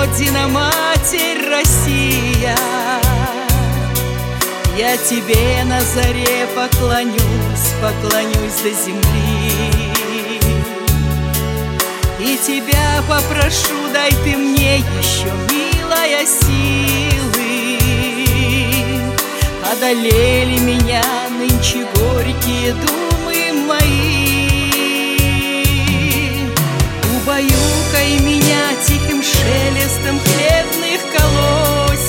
Родина, Матерь Россия, я тебе на заре поклонюсь, поклонюсь до земли. И тебя попрошу, дай ты мне еще, милая, силы. Одолели меня нынче горькие думы мои. Убаюкай меня тихим шелестом хлебных колосьев,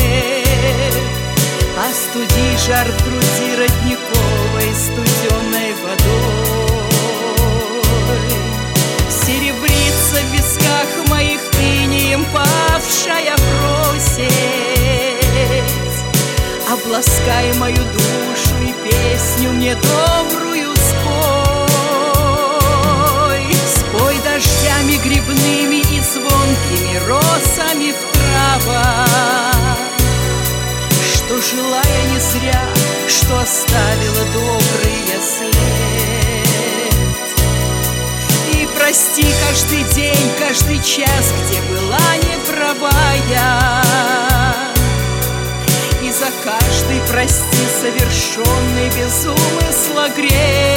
остуди жар в груди родниковой студеной водой. Серебрится в висках моих инеем павшая просить. Обласкай мою душу и песню мне добрую спой. Спой дождями грибными и звонкими росами в травах, что желая не зря, что оставила добрый след. И прости каждый день, каждый час, где была не права я. И за каждый прости совершенный без умысла грех.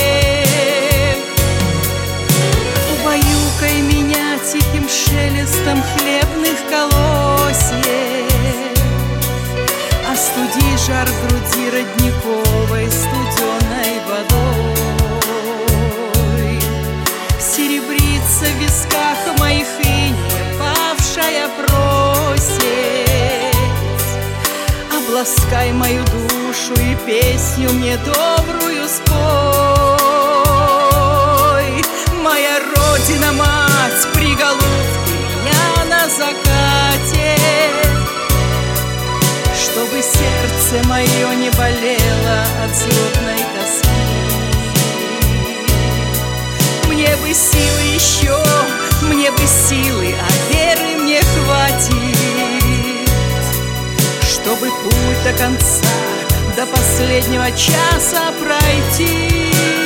Убаюкай меня тихим шелестом хлебных колосьев, остуди жар в груди родниковой студеной водой. Серебрится в висках моих инеем павшая просить. Обласкай мою душу и песню мне добрую спой. Моя Родина, Мать, приголубь меня на закате, чтобы сердце мое не болело от злобной тоски. Мне бы силы еще, мне бы силы, а веры мне хватит, чтобы путь до конца, до последнего часа пройти.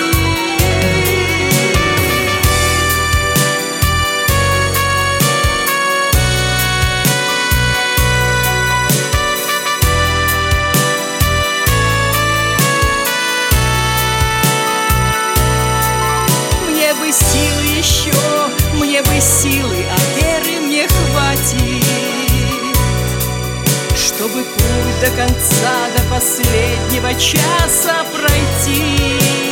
Мне бы силы еще, мне бы силы, а веры мне хватит, чтобы путь до конца, до последнего часа пройти.